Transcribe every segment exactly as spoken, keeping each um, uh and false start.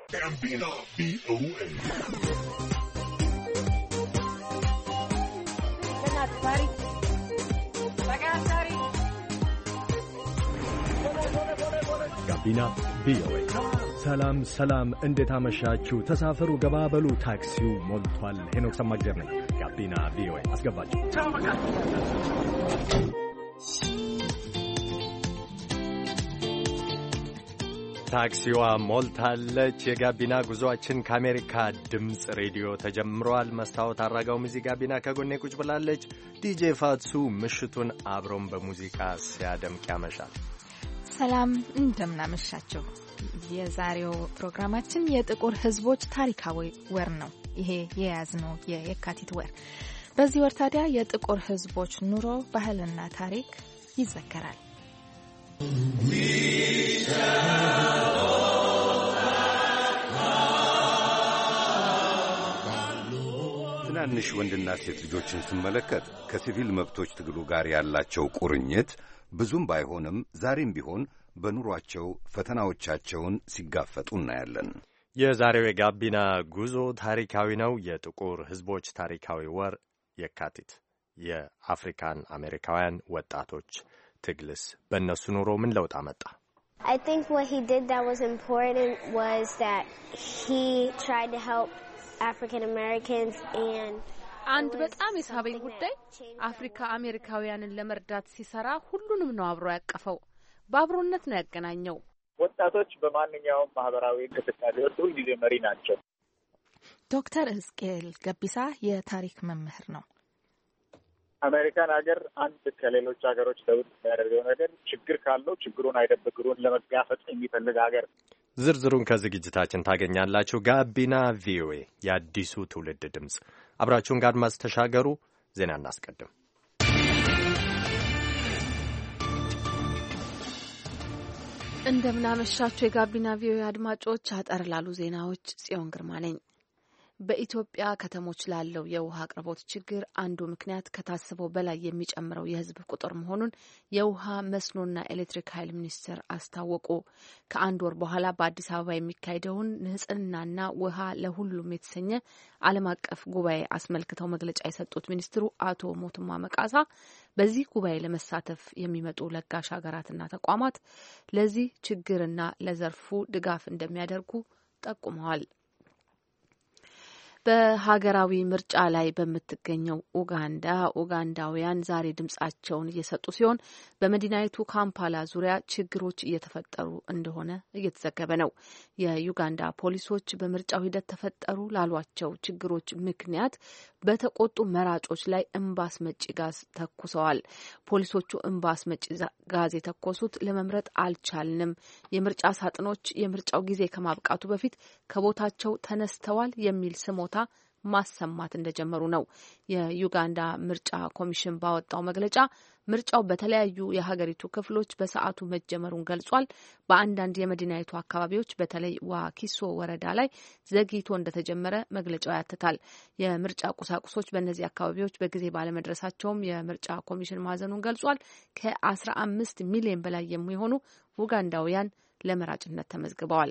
Gambino V O A. ጋቢና ቪኦኤ። ሰላም ሰላም፣ እንዴት አመሻችሁ? ተሳፈሩ፣ ገባበሉ፣ ታክሲው ሞልቷል። ሄኖክ ሰማግዜር ነኝ። ጋቢና ቪኦኤ አስገባችሁ። ታክሲዋ ሞልታለች። የጋቢና ጉዞአችን ከአሜሪካ ድምፅ ሬዲዮ ተጀምሯል። መስታወት አራጋው ሙዚቃ ጋቢና ከጎኔ ቁጭ ብላለች። ዲጄ ፋትሱ ምሽቱን አብሮን በሙዚቃ ሲያደምቅ ያመሻል። ሰላም እንደምናመሻችሁ። የዛሬው ፕሮግራማችን የጥቁር ሕዝቦች ታሪካዊ ወር ነው። ይሄ የያዝነው የየካቲት ወር። በዚህ ወር ታዲያ የጥቁር ሕዝቦች ኑሮ፣ ባህልና ታሪክ ይዘከራል። ትናንሽ ወንድና ሴት ልጆችን ስመለከት ከሲቪል መብቶች ትግሉ ጋር ያላቸው ቁርኝት ብዙም ባይሆንም ዛሬም ቢሆን በኑሯቸው ፈተናዎቻቸውን ሲጋፈጡ እናያለን። የዛሬው የጋቢና ጉዞ ታሪካዊ ነው። የጥቁር ሕዝቦች ታሪካዊ ወር የካቲት። የአፍሪካን አሜሪካውያን ወጣቶች ትግልስ በእነሱ ኑሮ ምን ለውጥ አመጣ? I think what he did that was important was that he tried to help African Americans and አንድ በጣም የሳበኝ ጉዳይ አፍሪካ አሜሪካውያንን ለመርዳት ሲሰራ ሁሉንም ነው አብሮ ያቀፈው። በአብሮነት ነው ያገናኘው። ወጣቶች በማንኛውም ማህበራዊ እንቅስቃሴ ውስጥ ሁልጊዜ መሪ ናቸው። ዶክተር ሕዝቅኤል ገቢሳ የታሪክ መምህር ነው። አሜሪካን ሀገር አንድ ከሌሎች ሀገሮች ለውጥ የሚያደርገው ነገር ችግር ካለው ችግሩን አይደብቅሩን ለመጋፈጥ የሚፈልግ ሀገር። ዝርዝሩን ከዝግጅታችን ታገኛላችሁ። ጋቢና ቪኦኤ የአዲሱ ትውልድ ድምፅ። አብራችሁን ጋድማስ ተሻገሩ። ዜና እናስቀድም። እንደምናመሻችሁ የጋቢና ቪኦኤ አድማጮች፣ አጠር ላሉ ዜናዎች ጽዮን ግርማ ነኝ። በኢትዮጵያ ከተሞች ላለው የውሃ አቅርቦት ችግር አንዱ ምክንያት ከታሰበው በላይ የሚጨምረው የሕዝብ ቁጥር መሆኑን የውሃ መስኖና ኤሌክትሪክ ኃይል ሚኒስቴር አስታወቁ። ከአንድ ወር በኋላ በአዲስ አበባ የሚካሄደውን ንጽህናና ውሃ ለሁሉም የተሰኘ ዓለም አቀፍ ጉባኤ አስመልክተው መግለጫ የሰጡት ሚኒስትሩ አቶ ሞቱማ መቃሳ በዚህ ጉባኤ ለመሳተፍ የሚመጡ ለጋሽ ሀገራትና ተቋማት ለዚህ ችግርና ለዘርፉ ድጋፍ እንደሚያደርጉ ጠቁመዋል። በሀገራዊ ምርጫ ላይ በምትገኘው ኡጋንዳ ኡጋንዳውያን ዛሬ ድምጻቸውን እየሰጡ ሲሆን በመዲናይቱ ካምፓላ ዙሪያ ችግሮች እየተፈጠሩ እንደሆነ እየተዘገበ ነው። የዩጋንዳ ፖሊሶች በምርጫው ሂደት ተፈጠሩ ላሏቸው ችግሮች ምክንያት በተቆጡ መራጮች ላይ እምባስ መጪ ጋዝ ተኩሰዋል። ፖሊሶቹ እምባስ መጪ ጋዝ የተኮሱት ለመምረጥ አልቻልንም፣ የምርጫ ሳጥኖች የምርጫው ጊዜ ከማብቃቱ በፊት ከቦታቸው ተነስተዋል የሚል ስሞታ ማሰማት እንደጀመሩ ነው። የዩጋንዳ ምርጫ ኮሚሽን ባወጣው መግለጫ ምርጫው በተለያዩ የሀገሪቱ ክፍሎች በሰዓቱ መጀመሩን ገልጿል። በአንዳንድ የመዲናይቱ አካባቢዎች በተለይ ዋኪሶ ወረዳ ላይ ዘግይቶ እንደተጀመረ መግለጫው ያትታል። የምርጫ ቁሳቁሶች በእነዚህ አካባቢዎች በጊዜ ባለመድረሳቸውም የምርጫ ኮሚሽን ማዘኑን ገልጿል። ከአስራ አምስት ሚሊዮን በላይ የሚሆኑ ኡጋንዳውያን ለመራጭነት ተመዝግበዋል።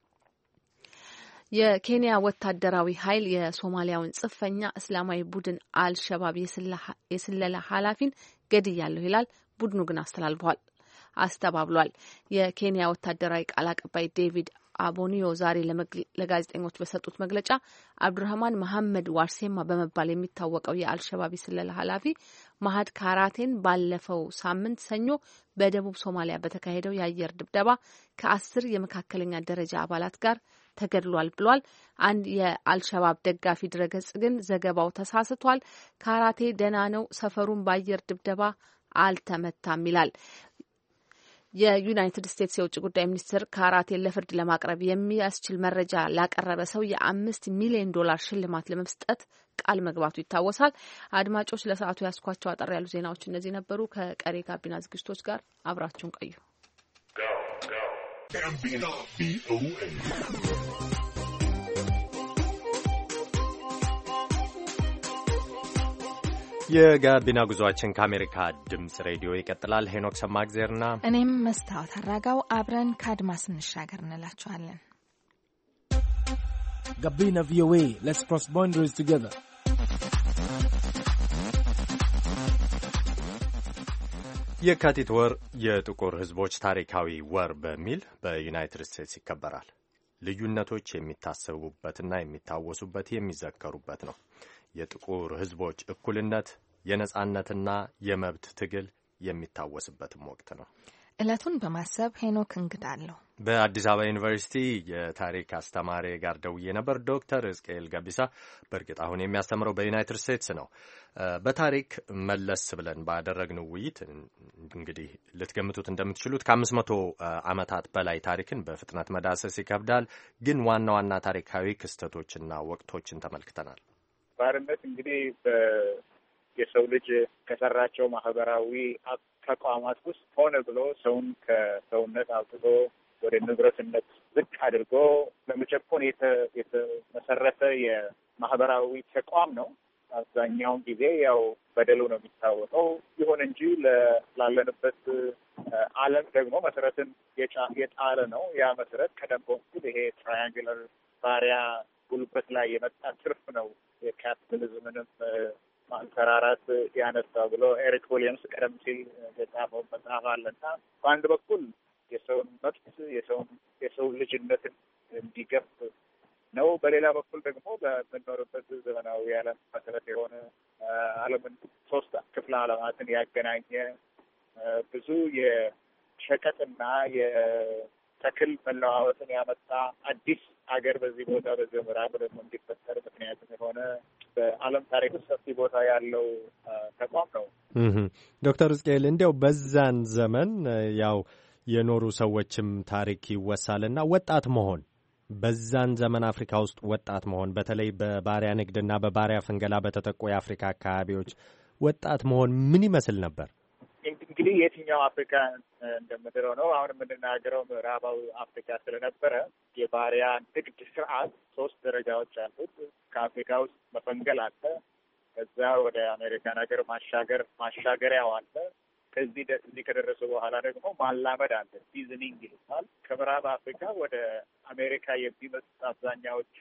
የኬንያ ወታደራዊ ኃይል የሶማሊያውን ጽንፈኛ እስላማዊ ቡድን አልሸባብ የስለላ ኃላፊን ገድያለሁ ይላል። ቡድኑ ግን አስተላልፏል አስተባብሏል። የኬንያ ወታደራዊ ቃል አቀባይ ዴቪድ አቦኒዮ ዛሬ ለጋዜጠኞች በሰጡት መግለጫ አብዱራህማን መሐመድ ዋርሴማ በመባል የሚታወቀው የአልሸባብ የስለላ ኃላፊ ማሀድ ካራቴን ባለፈው ሳምንት ሰኞ በደቡብ ሶማሊያ በተካሄደው የአየር ድብደባ ከአስር የመካከለኛ ደረጃ አባላት ጋር ተገድሏል ብሏል። አንድ የአልሸባብ ደጋፊ ድረገጽ ግን ዘገባው ተሳስቷል፣ ካራቴ ደህና ነው፣ ሰፈሩን በአየር ድብደባ አልተመታም ይላል። የዩናይትድ ስቴትስ የውጭ ጉዳይ ሚኒስትር ካራቴን ለፍርድ ለማቅረብ የሚያስችል መረጃ ላቀረበ ሰው የአምስት ሚሊዮን ዶላር ሽልማት ለመስጠት ቃል መግባቱ ይታወሳል። አድማጮች፣ ለሰዓቱ ያስኳቸው አጠር ያሉ ዜናዎች እነዚህ ነበሩ። ከቀሪ ጋቢና ዝግጅቶች ጋር አብራችሁን ቆዩ። የጋቢና ጉዞአችን ከአሜሪካ ድምጽ ሬዲዮ ይቀጥላል። ሄኖክ ሰማግዜርና እኔም መስታወት አራጋው አብረን ከአድማስ እንሻገር እንላችኋለን። Gabina V O A. Let's cross boundaries together. የካቲት ወር የጥቁር ሕዝቦች ታሪካዊ ወር በሚል በዩናይትድ ስቴትስ ይከበራል። ልዩነቶች የሚታሰቡበትና የሚታወሱበት የሚዘከሩበት ነው። የጥቁር ሕዝቦች እኩልነት፣ የነጻነትና የመብት ትግል የሚታወስበትም ወቅት ነው። ዕለቱን በማሰብ ሄኖክ እንግዳ አለው። በአዲስ አበባ ዩኒቨርሲቲ የታሪክ አስተማሪ ጋር ደውዬ ነበር። ዶክተር ሕዝቅኤል ገቢሳ በእርግጥ አሁን የሚያስተምረው በዩናይትድ ስቴትስ ነው። በታሪክ መለስ ብለን ባደረግነው ውይይት እንግዲህ ልትገምቱት እንደምትችሉት ከአምስት መቶ ዓመታት በላይ ታሪክን በፍጥነት መዳሰስ ይከብዳል። ግን ዋና ዋና ታሪካዊ ክስተቶችና ወቅቶችን ተመልክተናል። ባርነት እንግዲህ የሰው ልጅ ከሰራቸው ማህበራዊ ተቋማት ውስጥ ሆነ ብሎ ሰውን ከሰውነት አውጥቶ ወደ ንብረትነት ዝቅ አድርጎ ለመጨቆን የተመሰረተ የማህበራዊ ተቋም ነው። አብዛኛውን ጊዜ ያው በደሉ ነው የሚታወቀው። ይሁን እንጂ ላለንበት ዓለም ደግሞ መሰረትን የጣለ ነው። ያ መሰረት ቀደም በኩል ይሄ ትራያንግለር ባሪያ ጉልበት ላይ የመጣ ትርፍ ነው የካፒታሊዝምንም ማንሰራራት ያነሳው ብሎ ኤሪክ ዊሊያምስ ቀደም ሲል የጻፈው መጽሐፍ አለና በአንድ በኩል የሰውን መብት የሰውን የሰው ልጅነትን እንዲገፍ ነው። በሌላ በኩል ደግሞ በምንኖርበት ዘመናዊ ዓለም መሰረት የሆነ ዓለምን ሶስት ክፍለ ዓለማትን ያገናኘ ብዙ የሸቀጥና የተክል መለዋወጥን ያመጣ አዲስ ሀገር በዚህ ቦታ በዚህ ምዕራብ ደግሞ እንዲፈጠር ምክንያት የሆነ በዓለም ታሪክ ውስጥ ሰፊ ቦታ ያለው ተቋም ነው። ዶክተር ሕዝቅኤል እንዲያው በዛን ዘመን ያው የኖሩ ሰዎችም ታሪክ ይወሳልና ወጣት መሆን በዛን ዘመን አፍሪካ ውስጥ ወጣት መሆን በተለይ በባሪያ ንግድና በባሪያ ፍንገላ በተጠቁ የአፍሪካ አካባቢዎች ወጣት መሆን ምን ይመስል ነበር? እንግዲህ የትኛው አፍሪካ እንደምድረው ነው። አሁን የምንናገረው ምዕራባዊ አፍሪካ ስለነበረ የባሪያ ንግድ ስርዓት ሶስት ደረጃዎች አሉት። ከአፍሪካ ውስጥ መፈንገል አለ። ከዛ ወደ አሜሪካን ሀገር ማሻገር ማሻገሪያው አለ። ከዚህ እዚህ ከደረሱ በኋላ ደግሞ ማላመድ አለ። ሲዝኒንግ ይሉታል። ከምዕራብ አፍሪካ ወደ አሜሪካ የሚመጡት አብዛኛዎቹ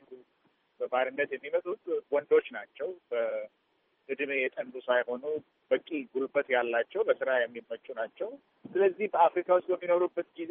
በባርነት የሚመጡት ወንዶች ናቸው። በእድሜ የጠንዱ ሳይሆኑ በቂ ጉልበት ያላቸው ለስራ የሚመቹ ናቸው። ስለዚህ በአፍሪካ ውስጥ በሚኖሩበት ጊዜ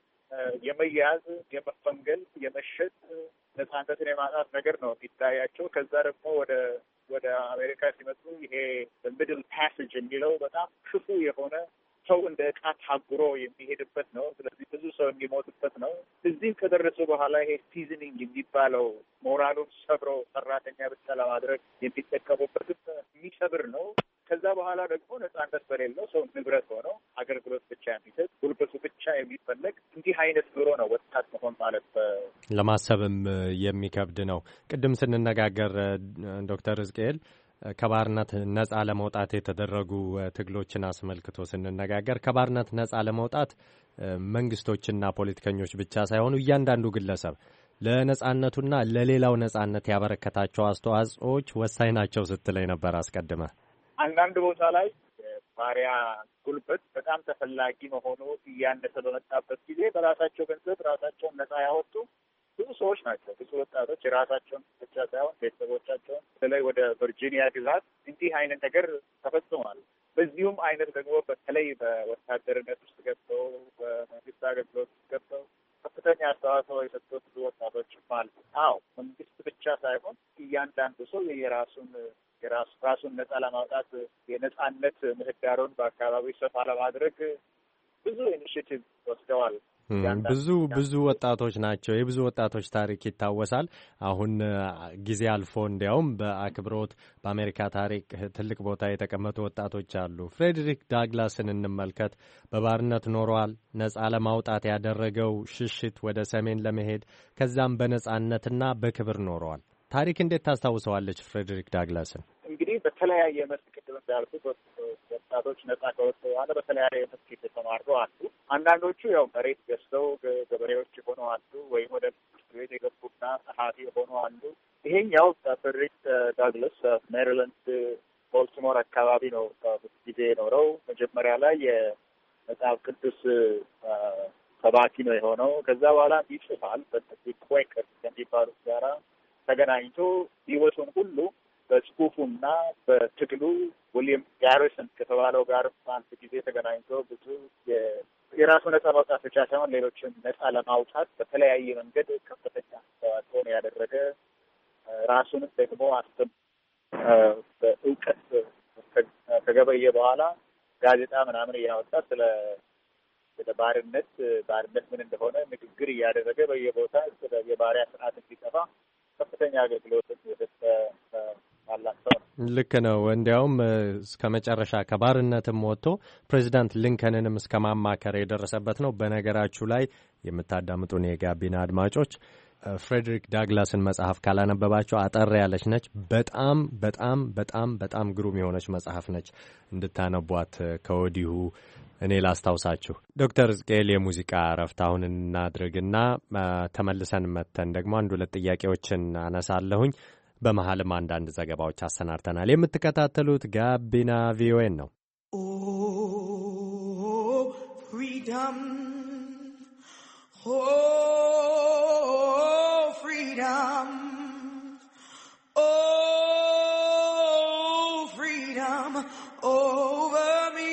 የመያዝ፣ የመፈንገል፣ የመሸጥ ነጻነትን የማጣት ነገር ነው የሚታያቸው። ከዛ ደግሞ ወደ ወደ አሜሪካ ሲመጡ ይሄ ሚድል ፓሴጅ የሚለው በጣም ክፉ የሆነ ሰው እንደ ዕቃ ታጉሮ የሚሄድበት ነው። ስለዚህ ብዙ ሰው የሚሞትበት ነው። እዚህም ከደረሱ በኋላ ይሄ ሲዝኒንግ የሚባለው ሞራሉን ሰብሮ ሰራተኛ ብቻ ለማድረግ የሚጠቀሙበትም የሚሰብር ነው። ከዛ በኋላ ደግሞ ነጻነት በሌለው ሰው ንብረት ሆነው አገልግሎት ብቻ የሚሰጥ ጉልበቱ ብቻ የሚፈለግ እንዲህ አይነት ኑሮ ነው ወጣት መሆን ማለት። ለማሰብም የሚከብድ ነው። ቅድም ስንነጋገር ዶክተር ሕዝቅኤል ከባርነት ነጻ ለመውጣት የተደረጉ ትግሎችን አስመልክቶ ስንነጋገር ከባርነት ነጻ ለመውጣት መንግስቶችና ፖለቲከኞች ብቻ ሳይሆኑ እያንዳንዱ ግለሰብ ለነጻነቱና ለሌላው ነጻነት ያበረከታቸው አስተዋጽኦዎች ወሳኝ ናቸው ስትለኝ ነበር አስቀድመ። አንዳንድ ቦታ ላይ ባሪያ ጉልበት በጣም ተፈላጊ መሆኑ እያነሰ በመጣበት ጊዜ በራሳቸው ገንዘብ ራሳቸውን ነጻ ያወጡ ብዙ ሰዎች ናቸው። ብዙ ወጣቶች የራሳቸውን ብቻ ሳይሆን ቤተሰቦቻቸውን በተለይ ወደ ቨርጂኒያ ግዛት እንዲህ አይነት ነገር ተፈጽሟል። በዚሁም አይነት ደግሞ በተለይ በወታደርነት ውስጥ ገብተው በመንግስት አገልግሎት ውስጥ ገብተው ከፍተኛ አስተዋጽኦ የሰጡት ብዙ ወጣቶችም አሉ። አዎ መንግስት ብቻ ሳይሆን እያንዳንዱ ሰው የራሱን የራሱ ራሱን ነጻ ለማውጣት የነጻነት ምህዳሩን በአካባቢው ሰፋ ለማድረግ ብዙ ኢኒሽቲቭ ወስደዋል። ብዙ ብዙ ወጣቶች ናቸው። የብዙ ወጣቶች ታሪክ ይታወሳል። አሁን ጊዜ አልፎ እንዲያውም በአክብሮት በአሜሪካ ታሪክ ትልቅ ቦታ የተቀመጡ ወጣቶች አሉ። ፍሬድሪክ ዳግላስን እንመልከት። በባርነት ኖሯል። ነጻ ለማውጣት ያደረገው ሽሽት ወደ ሰሜን ለመሄድ ከዛም በነጻነትና በክብር ኖረዋል። ታሪክ እንዴት ታስታውሰዋለች ፍሬድሪክ ዳግላስን? እንግዲህ በተለያየ መስክ ቅድም እንዳልኩት ወጣቶች ነጻ ከወጡ በኋላ በተለያየ መስክ የተሰማሩ አሉ። አንዳንዶቹ ያው መሬት ገዝተው ገበሬዎች የሆኑ አሉ፣ ወይም ወደ ትምህርት ቤት የገቡና ጸሐፊ የሆኑ አሉ። ይሄኛው ፍሬድሪክ ዳግላስ ሜሪላንድ ቦልቲሞር አካባቢ ነው ጊዜ የኖረው። መጀመሪያ ላይ የመጽሐፍ ቅዱስ ሰባኪ ነው የሆነው። ከዛ በኋላ ይጽፋል በነዚህ ኩዌከርስ ከሚባሉት ጋራ ተገናኝቶ ህይወቱን ሁሉ በጽሁፉና በትግሉ ዊሊያም ጋሪሰን ከተባለው ጋር አንድ ጊዜ ተገናኝቶ ብዙ የራሱ ነጻ ማውጣት ብቻ ሳይሆን ሌሎችን ነጻ ለማውጣት በተለያየ መንገድ ከፍተኛ አስተዋጽኦ ያደረገ ራሱንም ደግሞ አስተም በእውቀት ከገበየ በኋላ ጋዜጣ ምናምን እያወጣ ስለ ስለ ባርነት ባርነት ምን እንደሆነ ንግግር እያደረገ በየቦታ ስለ የባሪያ ስርዓት እንዲጠፋ ከፍተኛ አገልግሎት የሰጠ ያላቸው ነው። ልክ ነው። እንዲያውም እስከ መጨረሻ ከባርነትም ወጥቶ ፕሬዚዳንት ሊንከንንም እስከ ማማከር የደረሰበት ነው። በነገራችሁ ላይ የምታዳምጡን የጋቢና አድማጮች ፍሬድሪክ ዳግላስን መጽሐፍ ካላነበባቸው አጠር ያለች ነች። በጣም በጣም በጣም በጣም ግሩም የሆነች መጽሐፍ ነች። እንድታነቧት ከወዲሁ እኔ ላስታውሳችሁ። ዶክተር ሕዝቅኤል የሙዚቃ እረፍት አሁን እናድርግና ተመልሰን መተን ደግሞ አንድ ሁለት ጥያቄዎችን አነሳለሁኝ። በመሀልም አንዳንድ ዘገባዎች አሰናድተናል። የምትከታተሉት ጋቢና ቪኦኤ ነው። ኦ ፍሪደም ኦ ፍሪደም ኦ ፍሪደም over me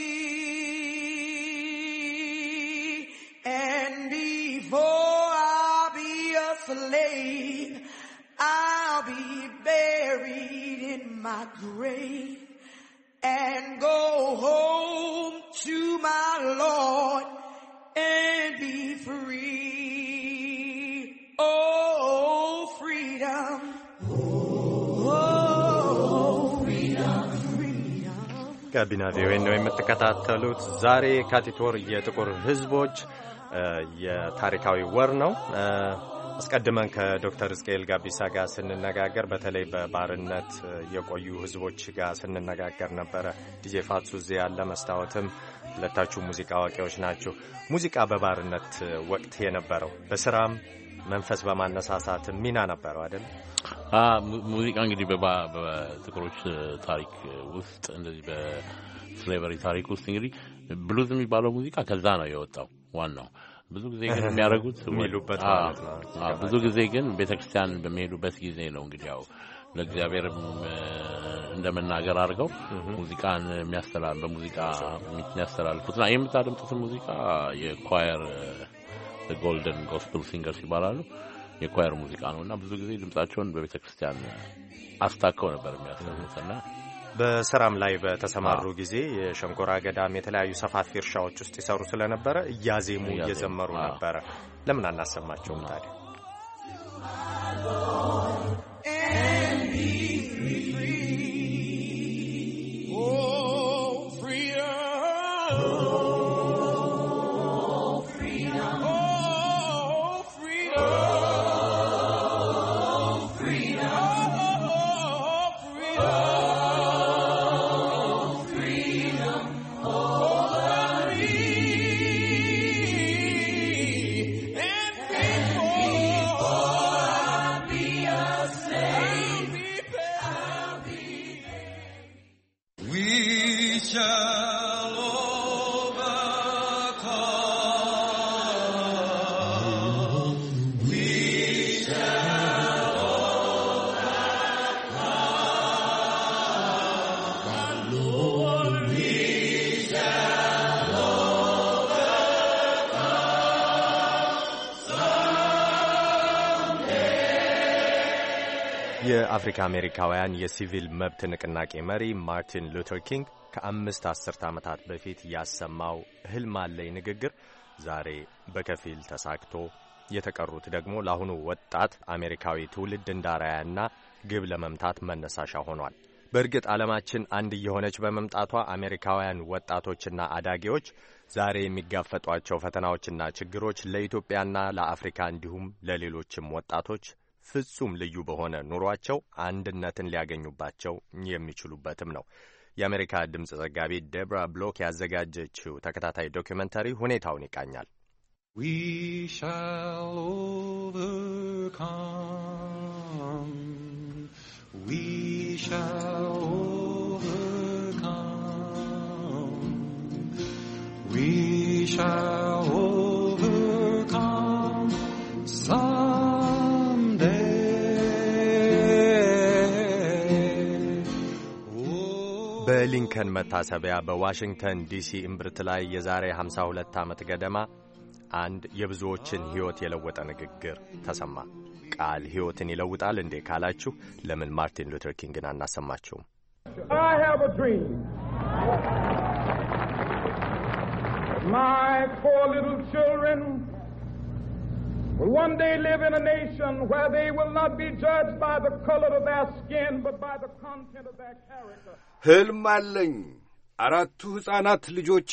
and before I'll be a slave I'll be buried in my grave and go home to my Lord and be free. Oh, freedom. Oh, freedom, freedom. ጋቢና ቪኦኤ ነው የምትከታተሉት። ዛሬ የካቲት ወር የጥቁር ሕዝቦች የታሪካዊ ወር ነው። አስቀድመን ከዶክተር ሕዝቅኤል ጋቢሳ ጋር ስንነጋገር በተለይ በባርነት የቆዩ ህዝቦች ጋር ስንነጋገር ነበረ። ዲጄ ፋትሱ እዚህ ያለ መስታወትም ሁለታችሁ ሙዚቃ አዋቂዎች ናችሁ። ሙዚቃ በባርነት ወቅት የነበረው በስራም መንፈስ በማነሳሳት ሚና ነበረው አይደል? አ ሙዚቃ እንግዲህ በጥቁሮች ታሪክ ውስጥ እንደዚህ በስሌቨሪ ታሪክ ውስጥ እንግዲህ ብሉዝ የሚባለው ሙዚቃ ከዛ ነው የወጣው ዋናው። ብዙ ጊዜ ግን የሚያደርጉት የሚሉበት ማለት ነው። ብዙ ጊዜ ግን ቤተክርስቲያን በሚሄዱበት ጊዜ ነው እንግዲህ ያው ለእግዚአብሔርም እንደመናገር አድርገው ሙዚቃን የሚያስተላልፉ በሙዚቃ የሚያስተላልፉትና የምታደምጡት ሙዚቃ የኳየር ጎልደን ጎስፔል ሲንገርስ ይባላሉ። የኳየር ሙዚቃ ነውና ብዙ ጊዜ ድምጻቸውን በቤተክርስቲያን አስታከው ነበር የሚያስተላልፉትና በስራም ላይ በተሰማሩ ጊዜ የሸንኮራ አገዳም የተለያዩ ሰፋፊ እርሻዎች ውስጥ ይሰሩ ስለነበረ እያዜሙ እየዘመሩ ነበረ። ለምን አናሰማቸውም ታዲያ? የአፍሪካ አሜሪካውያን የሲቪል መብት ንቅናቄ መሪ ማርቲን ሉተር ኪንግ ከአምስት አስርት ዓመታት በፊት ያሰማው ህልም አለኝ ንግግር ዛሬ በከፊል ተሳክቶ የተቀሩት ደግሞ ለአሁኑ ወጣት አሜሪካዊ ትውልድ እንዳራያና ግብ ለመምታት መነሳሻ ሆኗል። በእርግጥ ዓለማችን አንድ የሆነች በመምጣቷ አሜሪካውያን ወጣቶችና አዳጊዎች ዛሬ የሚጋፈጧቸው ፈተናዎችና ችግሮች ለኢትዮጵያና ለአፍሪካ እንዲሁም ለሌሎችም ወጣቶች ፍጹም ልዩ በሆነ ኑሯቸው አንድነትን ሊያገኙባቸው የሚችሉበትም ነው። የአሜሪካ ድምጽ ዘጋቢ ዴብራ ብሎክ ያዘጋጀችው ተከታታይ ዶክመንተሪ ሁኔታውን ይቃኛል። We shall overcome. We shall overcome. We shall overcome someday. በሊንከን መታሰቢያ በዋሽንግተን ዲሲ እምብርት ላይ የዛሬ ሃምሳ ሁለት ዓመት ገደማ አንድ የብዙዎችን ሕይወት የለወጠ ንግግር ተሰማ። ቃል ሕይወትን ይለውጣል እንዴ ካላችሁ ለምን ማርቲን ሉተር ኪንግን አናሰማችሁም? I have a dream. My four little children will one day live in a nation where they will not be judged by the color of their skin but by the content of their character. ሕልም አለኝ። አራቱ ሕፃናት ልጆቼ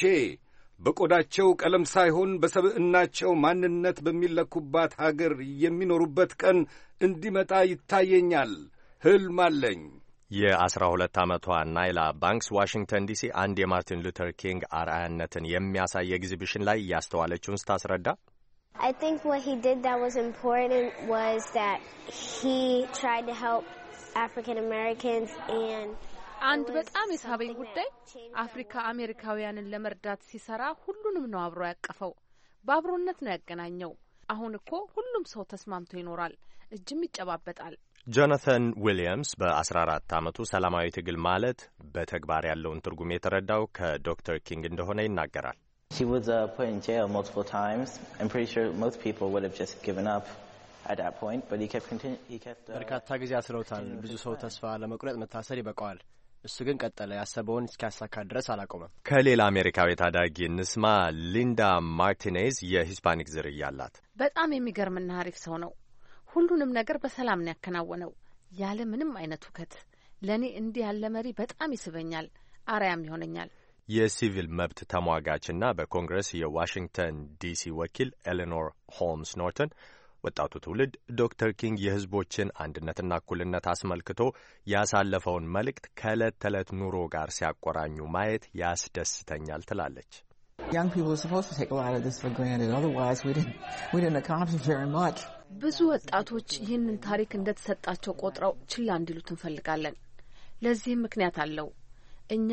በቆዳቸው ቀለም ሳይሆን በሰብዕናቸው ማንነት በሚለኩባት ሀገር የሚኖሩበት ቀን እንዲመጣ ይታየኛል። ሕልም አለኝ። የአስራ ሁለት ዓመቷ ናይላ ባንክስ ዋሽንግተን ዲሲ አንድ የማርቲን ሉተር ኪንግ አርአያነትን የሚያሳይ ኤግዚቢሽን ላይ ያስተዋለችውን ስታስረዳ I think what he did that was important was that he tried to help African Americans and አንድ በጣም የሳበኝ ጉዳይ አፍሪካ አሜሪካውያንን ለመርዳት ሲሰራ ሁሉንም ነው አብሮ ያቀፈው። በአብሮነት ነው ያገናኘው። አሁን እኮ ሁሉም ሰው ተስማምቶ ይኖራል፣ እጅም ይጨባበጣል። ጆናታን ዊሊያምስ በአስራ አራት ዓመቱ ሰላማዊ ትግል ማለት በተግባር ያለውን ትርጉም የተረዳው ከዶክተር ኪንግ እንደሆነ ይናገራል። He was uh, put in jail multiple times. I'm pretty sure most people would have just given up at that point, but he kept continu- he kept በርካታ ጊዜ አስረውታል። ብዙ ሰው ተስፋ ለመቁረጥ መታሰር ይበቃዋል። እሱ ግን ቀጠለ። ያሰበውን እስኪያሳካ ድረስ አላቆመም። ከሌላ አሜሪካዊ ታዳጊ እንስማ። ሊንዳ ማርቲኔዝ የሂስፓኒክ ዝርያ አላት። በጣም የሚገርምና አሪፍ ሰው ነው። ሁሉንም ነገር በሰላም ነው ያከናወነው ያለ ምንም አይነት ሁከት። ለኔ እንዲህ ያለ መሪ በጣም ይስበኛል፣ አርአያም ይሆነኛል። የሲቪል መብት ተሟጋችና በኮንግረስ የዋሽንግተን ዲሲ ወኪል ኤሌኖር ሆልምስ ኖርተን ወጣቱ ትውልድ ዶክተር ኪንግ የሕዝቦችን አንድነትና እኩልነት አስመልክቶ ያሳለፈውን መልእክት ከዕለት ተዕለት ኑሮ ጋር ሲያቆራኙ ማየት ያስደስተኛል ትላለች። Young people are supposed to take a lot of this for granted. Otherwise, we didn't we didn't accomplish very much. ብዙ ወጣቶች ይህንን ታሪክ እንደተሰጣቸው ቆጥረው ችላ እንዲሉት እንፈልጋለን። ለዚህም ምክንያት አለው። እኛ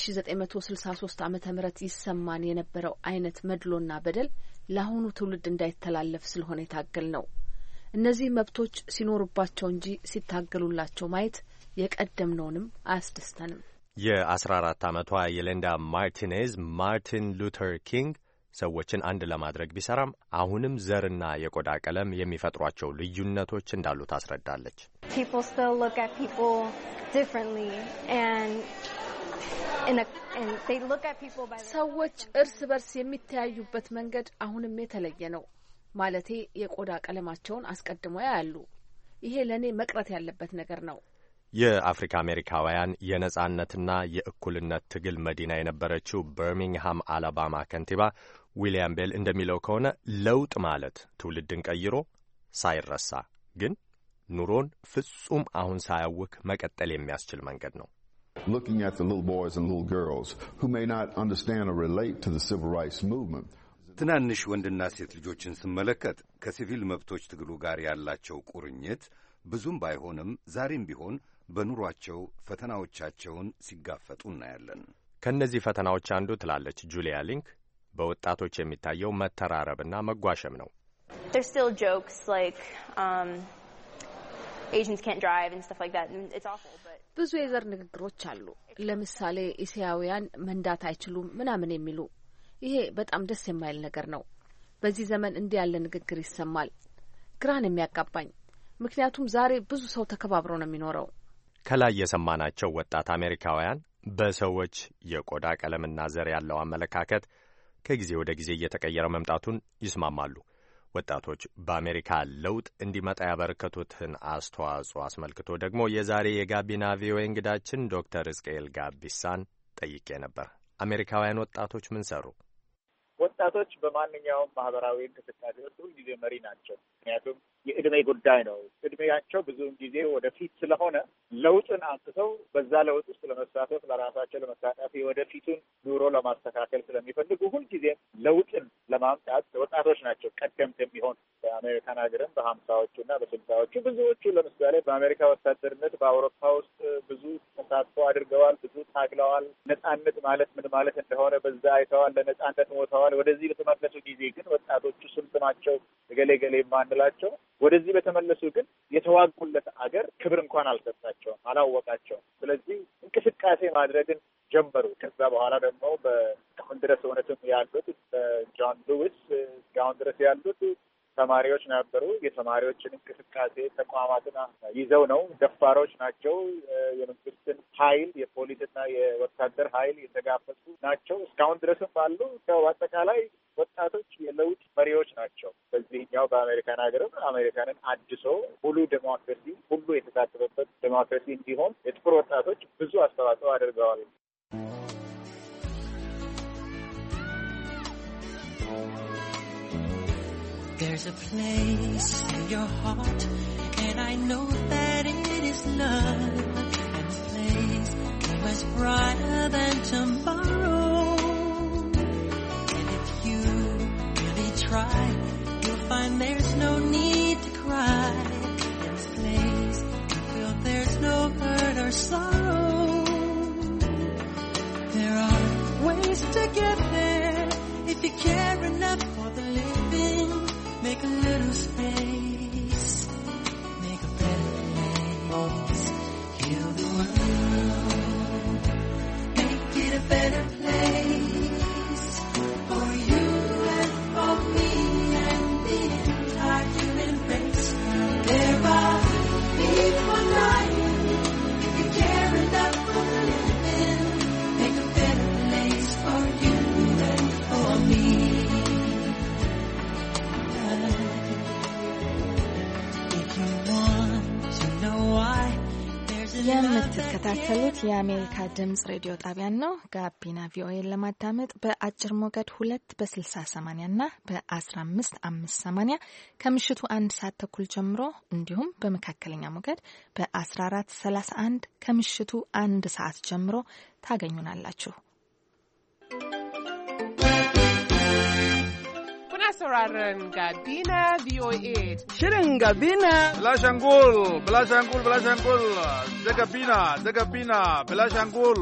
በ1963 ዓመተ ምህረት ይሰማን የነበረው አይነት መድሎና በደል ለአሁኑ ትውልድ እንዳይተላለፍ ስለሆነ የታገል ነው። እነዚህ መብቶች ሲኖሩባቸው እንጂ ሲታገሉላቸው ማየት የቀደምነውንም አያስደስተንም። የአስራ አራት ዓመቷ የሊንዳ ማርቲኔዝ ማርቲን ሉተር ኪንግ ሰዎችን አንድ ለማድረግ ቢሰራም አሁንም ዘርና የቆዳ ቀለም የሚፈጥሯቸው ልዩነቶች እንዳሉ ታስረዳለች። People still look at people differently and in a, and they look at people by ሰዎች እርስ በርስ የሚተያዩበት መንገድ አሁንም የተለየ ነው። ማለቴ የቆዳ ቀለማቸውን አስቀድሞ ያያሉ። ይሄ ለኔ መቅረት ያለበት ነገር ነው። የአፍሪካ አሜሪካውያን የነጻነትና የእኩልነት ትግል መዲና የነበረችው በርሚንግሃም አላባማ ከንቲባ ዊሊያም ቤል እንደሚለው ከሆነ ለውጥ ማለት ትውልድን ቀይሮ ሳይረሳ ግን ኑሮን ፍጹም አሁን ሳያውክ መቀጠል የሚያስችል መንገድ ነው። Looking at the little boys and little girls who may not understand or relate to the civil rights movement. ትናንሽ ወንድና ሴት ልጆችን ስመለከት ከሲቪል መብቶች ትግሉ ጋር ያላቸው ቁርኝት ብዙም ባይሆንም ዛሬም ቢሆን በኑሯቸው ፈተናዎቻቸውን ሲጋፈጡ እናያለን። ከነዚህ ፈተናዎች አንዱ ትላለች ጁሊያ ሊንክ በወጣቶች የሚታየው መተራረብና መጓሸም ነው። There's still jokes like um Asians can't drive and stuff like that and it's awful but ብዙ የዘር ንግግሮች አሉ። ለምሳሌ እስያውያን መንዳት አይችሉም ምናምን የሚሉ ይሄ በጣም ደስ የማይል ነገር ነው። በዚህ ዘመን እንዲህ ያለ ንግግር ይሰማል። ግራን የሚያጋባኝ ምክንያቱም ዛሬ ብዙ ሰው ተከባብሮ ነው የሚኖረው። ከላይ የሰማናቸው ወጣት አሜሪካውያን በሰዎች የቆዳ ቀለምና ዘር ያለው አመለካከት ከጊዜ ወደ ጊዜ እየተቀየረ መምጣቱን ይስማማሉ። ወጣቶች በአሜሪካ ለውጥ እንዲመጣ ያበረከቱትን አስተዋጽኦ አስመልክቶ ደግሞ የዛሬ የጋቢና ቪኦኤ እንግዳችን ዶክተር ሕዝቅኤል ጋቢሳን ጠይቄ ነበር። አሜሪካውያን ወጣቶች ምን ሰሩ? ወጣቶች በማንኛውም ማህበራዊ እንቅስቃሴ ውስጥ ሁልጊዜ መሪ ናቸው። ምክንያቱም የእድሜ ጉዳይ ነው። እድሜያቸው ብዙውን ጊዜ ወደፊት ስለሆነ ለውጥን አንስተው በዛ ለውጥ ውስጥ ለመሳተፍ ለራሳቸው ለመሳተፍ የወደፊቱን ኑሮ ለማስተካከል ስለሚፈልጉ ሁልጊዜም ለውጥን ለማምጣት ወጣቶች ናቸው ቀደምት የሚሆን። በአሜሪካን ሀገርም በሀምሳዎቹ እና በስልሳዎቹ ብዙዎቹ ለምሳሌ በአሜሪካ ወታደርነት በአውሮፓ ውስጥ ብዙ ተሳትፎ አድርገዋል፣ ብዙ ታግለዋል። ነጻነት ማለት ምን ማለት እንደሆነ በዛ አይተዋል፣ ለነጻነት ሞተዋል። ወደዚህ በተመለሱ ጊዜ ግን ወጣቶቹ ስንት ናቸው? ገሌ ገሌ የማንላቸው ወደዚህ በተመለሱ ግን የተዋጉለት አገር ክብር እንኳን አልሰጣቸውም፣ አላወቃቸውም። ስለዚህ እንቅስቃሴ ማድረግን ጀመሩ። ከዛ በኋላ ደግሞ በአሁን ድረስ እውነትም ያሉት በጆን ሉዊስ እስካሁን ድረስ ያሉት ተማሪዎች ነበሩ። የተማሪዎችን እንቅስቃሴ ተቋማትን ይዘው ነው። ደፋሮች ናቸው። የመንግስትን ኃይል የፖሊስና የወታደር ኃይል የተጋፈጡ ናቸው። እስካሁን ድረስም ባሉ አጠቃላይ ወጣቶች የለውጥ መሪዎች ናቸው። በዚህኛው በአሜሪካን ሀገርም አሜሪካንን አድሶ ሙሉ ዴሞክራሲ ሁሉ የተሳተፈበት ዴሞክራሲ እንዲሆን የጥቁር ወጣቶች ብዙ አስተዋጽኦ አድርገዋል። There's a place in your heart, and I know that it is love, and the place is much brighter than tomorrow. And if you really try, you'll find there's no need to cry. In this place, you feel there's no hurt or sorrow. There are ways to get there if you care enough for the living. Make a little space, make a better place, heal the world, make it a better place, for you and for me and the entire human race. There are people dying, if you care enough for the living, make a better place for you and for me. የምትከታተሉት የአሜሪካ ድምጽ ሬዲዮ ጣቢያን ነው። ጋቢና ቪኦኤን ለማዳመጥ በአጭር ሞገድ ሁለት በስልሳ ሰማንያ እና በአስራ አምስት አምስት ሰማንያ ከምሽቱ አንድ ሰዓት ተኩል ጀምሮ እንዲሁም በመካከለኛ ሞገድ በአስራ አራት ሰላሳ አንድ ከምሽቱ አንድ ሰዓት ጀምሮ ታገኙናላችሁ። sauraron Gabina V O A. Shirin Gabina. Bilashangul, Bilashangul, Bilashangul. Da Gabina, da Gabina, Bilashangul.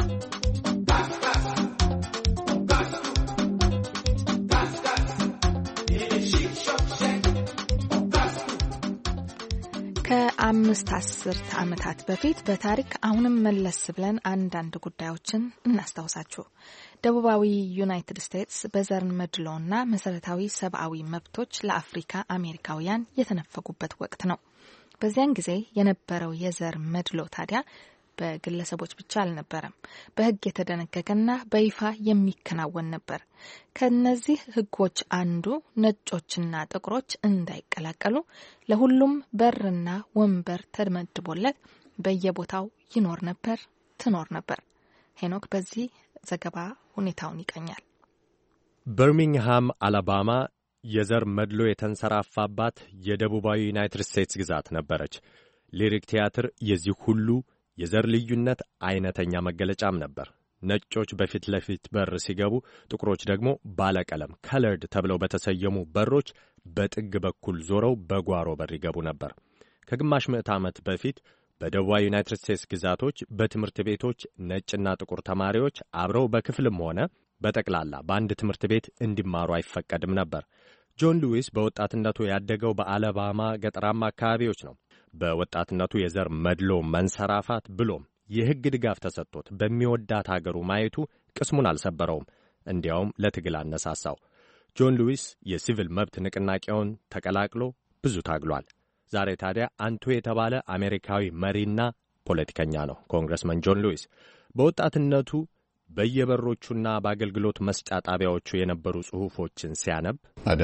ከአምስት አስርት ዓመታት በፊት በታሪክ አሁንም መለስ ብለን አንዳንድ ጉዳዮችን እናስታውሳችሁ። ደቡባዊ ዩናይትድ ስቴትስ በዘር መድሎና መሰረታዊ ሰብአዊ መብቶች ለአፍሪካ አሜሪካውያን የተነፈጉበት ወቅት ነው። በዚያን ጊዜ የነበረው የዘር መድሎ ታዲያ በግለሰቦች ብቻ አልነበረም። በሕግ የተደነገገና በይፋ የሚከናወን ነበር። ከነዚህ ሕጎች አንዱ ነጮችና ጥቁሮች እንዳይቀላቀሉ ለሁሉም በርና ወንበር ተመድቦለት በየቦታው ይኖር ነበር፣ ትኖር ነበር። ሄኖክ በዚህ ዘገባ ሁኔታውን ይቀኛል። በርሚንግሃም አላባማ የዘር መድሎ የተንሰራፋባት የደቡባዊ ዩናይትድ ስቴትስ ግዛት ነበረች። ሊሪክ ቲያትር የዚህ ሁሉ የዘር ልዩነት አይነተኛ መገለጫም ነበር። ነጮች በፊት ለፊት በር ሲገቡ፣ ጥቁሮች ደግሞ ባለቀለም ከለርድ ተብለው በተሰየሙ በሮች በጥግ በኩል ዞረው በጓሮ በር ይገቡ ነበር። ከግማሽ ምዕት ዓመት በፊት በደቡባዊ ዩናይትድ ስቴትስ ግዛቶች በትምህርት ቤቶች ነጭና ጥቁር ተማሪዎች አብረው በክፍልም ሆነ በጠቅላላ በአንድ ትምህርት ቤት እንዲማሩ አይፈቀድም ነበር። ጆን ሉዊስ በወጣትነቱ ያደገው በአላባማ ገጠራማ አካባቢዎች ነው። በወጣትነቱ የዘር መድሎ መንሰራፋት ብሎም የሕግ ድጋፍ ተሰጥቶት በሚወዳት አገሩ ማየቱ ቅስሙን አልሰበረውም፣ እንዲያውም ለትግል አነሳሳው። ጆን ሉዊስ የሲቪል መብት ንቅናቄውን ተቀላቅሎ ብዙ ታግሏል። ዛሬ ታዲያ አንቱ የተባለ አሜሪካዊ መሪና ፖለቲከኛ ነው ኮንግረስመን ጆን ሉዊስ። በወጣትነቱ በየበሮቹና በአገልግሎት መስጫ ጣቢያዎቹ የነበሩ ጽሑፎችን ሲያነብ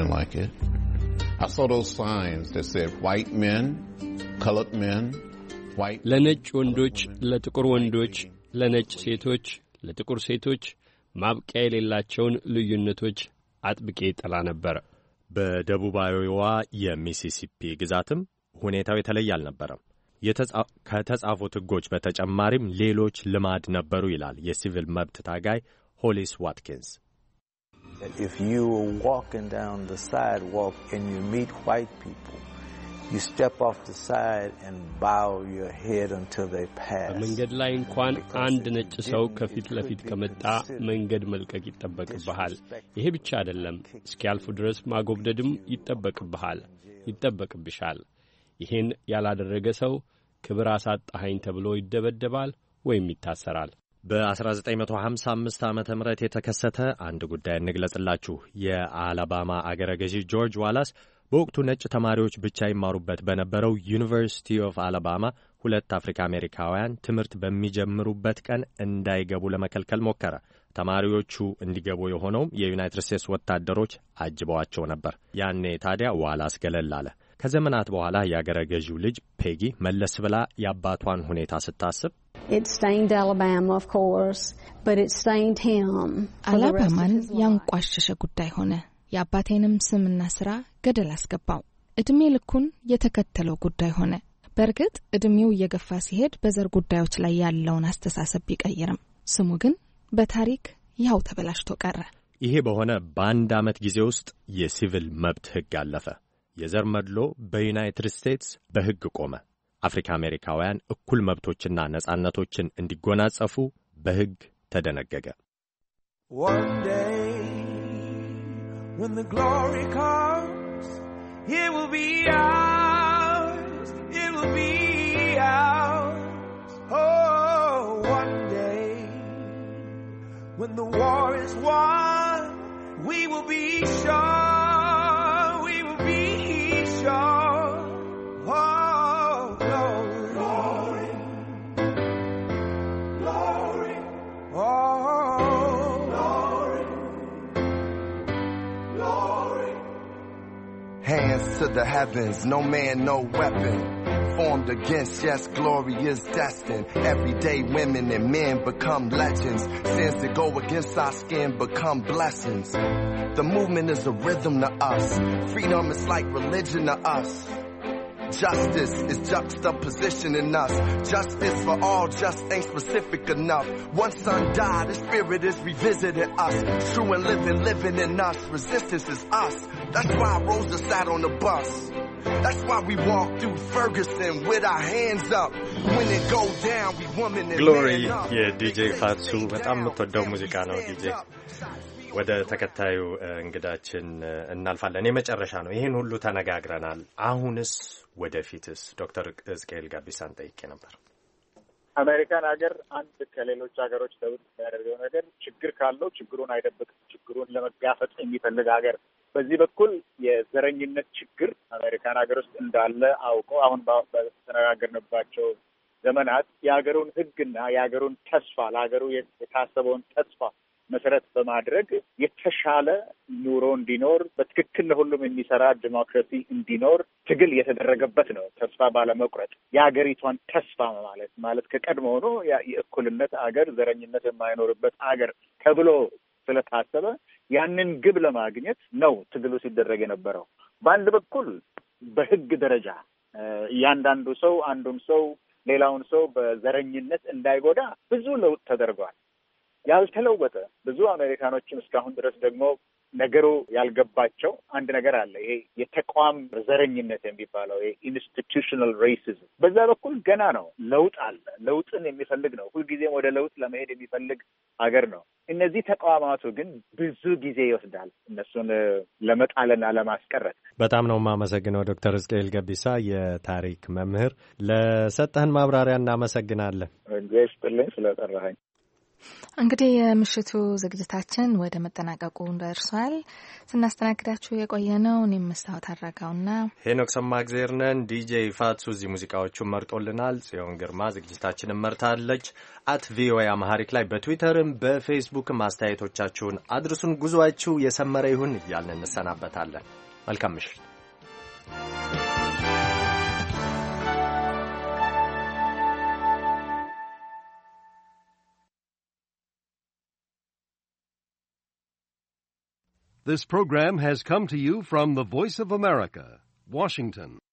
ለነጭ ወንዶች፣ ለጥቁር ወንዶች፣ ለነጭ ሴቶች፣ ለጥቁር ሴቶች ማብቂያ የሌላቸውን ልዩነቶች አጥብቄ ጠላ ነበር። በደቡባዊዋ የሚሲሲፒ ግዛትም ሁኔታው የተለየ አልነበረም። ከተጻፉት ሕጎች በተጨማሪም ሌሎች ልማድ ነበሩ ይላል የሲቪል መብት ታጋይ ሆሊስ ዋትኪንስ። If you are walking down the sidewalk and you meet white people, you step off the side and bow your head until they pass. በመንገድ ላይ እንኳን አንድ ነጭ ሰው ከፊት ለፊት ከመጣ መንገድ መልቀቅ ይጠበቅብሃል። ይሄ ብቻ አይደለም፣ እስኪያልፉ ድረስ ማጎብደድም ይጠበቅብሃል። ይጠበቅብሻል። ይህን ያላደረገ ሰው ክብር አሳጣኸኝ ተብሎ ይደበደባል ወይም ይታሰራል። በ1955 ዓመተ ምህረት የተከሰተ አንድ ጉዳይ እንግለጽላችሁ። የአላባማ አገረ ገዢ ጆርጅ ዋላስ በወቅቱ ነጭ ተማሪዎች ብቻ ይማሩበት በነበረው ዩኒቨርሲቲ ኦፍ አላባማ ሁለት አፍሪካ አሜሪካውያን ትምህርት በሚጀምሩበት ቀን እንዳይገቡ ለመከልከል ሞከረ። ተማሪዎቹ እንዲገቡ የሆነውም የዩናይትድ ስቴትስ ወታደሮች አጅበዋቸው ነበር። ያኔ ታዲያ ዋላስ ገለል አለ። ከዘመናት በኋላ የአገረ ገዢው ልጅ ፔጊ መለስ ብላ የአባቷን ሁኔታ ስታስብ አላባማን ያንቋሸሸ ጉዳይ ሆነ። የአባቴንም ስምና ስራ ገደል አስገባው። እድሜ ልኩን የተከተለው ጉዳይ ሆነ። በእርግጥ እድሜው እየገፋ ሲሄድ በዘር ጉዳዮች ላይ ያለውን አስተሳሰብ ቢቀይርም ስሙ ግን በታሪክ ያው ተበላሽቶ ቀረ። ይሄ በሆነ በአንድ ዓመት ጊዜ ውስጥ የሲቪል መብት ሕግ አለፈ። የዘር መድሎ በዩናይትድ ስቴትስ በሕግ ቆመ። አፍሪካ አሜሪካውያን እኩል መብቶችና ነጻነቶችን እንዲጎናጸፉ በሕግ ተደነገገ። One day when the glory comes, it will be ours, it will be ours. Oh, one day when the war is won, we will be sure, we will be sure. Oh, glory, glory, glory. Oh, glory, glory. Hands to the heavens, no man, no weapon formed against, yes, glory is destined. Every day women and men become legends. Sins that go against our skin become blessings. The movement is a rhythm to us. Freedom is like religion to us. Justice is juxtapositioning us. Justice for all just ain't specific enough. One son died, his spirit is revisiting us. True and living, living in us. Resistance is us. That's why Rosa sat on the bus. That's why we walk through Ferguson with our hands up. When it go down, we woman and Glory, man up. የዲጄ ፋትሱ በጣም የምትወደው ሙዚቃ ነው ዲጄ። ወደ ተከታዩ እንግዳችን እናልፋለን። የመጨረሻ ነው። ይህን ሁሉ ተነጋግረናል። አሁንስ ወደፊትስ? ዶክተር ሕዝቅኤል ጋቢሳን ጠይቄ ነበር። አሜሪካን ሀገር አንድ ከሌሎች ሀገሮች ለውጥ የሚያደርገው ነገር ችግር ካለው ችግሩን አይደብቅም። ችግሩን ለመጋፈጥ የሚፈልግ ሀገር። በዚህ በኩል የዘረኝነት ችግር አሜሪካን ሀገር ውስጥ እንዳለ አውቆ አሁን በተነጋገርንባቸው ዘመናት የሀገሩን ሕግና የሀገሩን ተስፋ ለሀገሩ የታሰበውን ተስፋ መሰረት በማድረግ የተሻለ ኑሮ እንዲኖር በትክክል ለሁሉም የሚሰራ ዲሞክራሲ እንዲኖር ትግል የተደረገበት ነው። ተስፋ ባለመቁረጥ የሀገሪቷን ተስፋ ማለት ማለት ከቀድሞ ሆኖ የእኩልነት አገር፣ ዘረኝነት የማይኖርበት አገር ተብሎ ስለታሰበ ያንን ግብ ለማግኘት ነው ትግሉ ሲደረግ የነበረው። በአንድ በኩል በህግ ደረጃ እያንዳንዱ ሰው አንዱን ሰው ሌላውን ሰው በዘረኝነት እንዳይጎዳ ብዙ ለውጥ ተደርጓል። ያልተለወጠ ብዙ አሜሪካኖችም እስካሁን ድረስ ደግሞ ነገሩ ያልገባቸው አንድ ነገር አለ። ይሄ የተቋም ዘረኝነት የሚባለው ይሄ ኢንስቲትዩሽናል ሬሲዝም በዛ በኩል ገና ነው። ለውጥ አለ። ለውጥን የሚፈልግ ነው። ሁልጊዜም ወደ ለውጥ ለመሄድ የሚፈልግ ሀገር ነው። እነዚህ ተቋማቱ ግን ብዙ ጊዜ ይወስዳል እነሱን ለመጣልና ለማስቀረት። በጣም ነው የማመሰግነው ዶክተር ሕዝቅኤል ገቢሳ የታሪክ መምህር፣ ለሰጠህን ማብራሪያ እናመሰግናለን። እግዚአብሔር ይስጥልኝ ስለጠራኸኝ። እንግዲህ የምሽቱ ዝግጅታችን ወደ መጠናቀቁ ደርሷል። ስናስተናግዳችሁ የቆየነው እኔም መስታወት አድራጋውና ሄኖክ ሰማእግዜር ነን። ዲጄ ፋትሱ እዚህ ሙዚቃዎቹን መርጦልናል። ጽዮን ግርማ ዝግጅታችንን መርታለች። አት ቪኦኤ አማሃሪክ ላይ በትዊተርም በፌስቡክም አስተያየቶቻችሁን አድርሱን። ጉዟችሁ የሰመረ ይሁን እያልን እንሰናበታለን። መልካም ምሽት። This program has come to you from the Voice of America, Washington.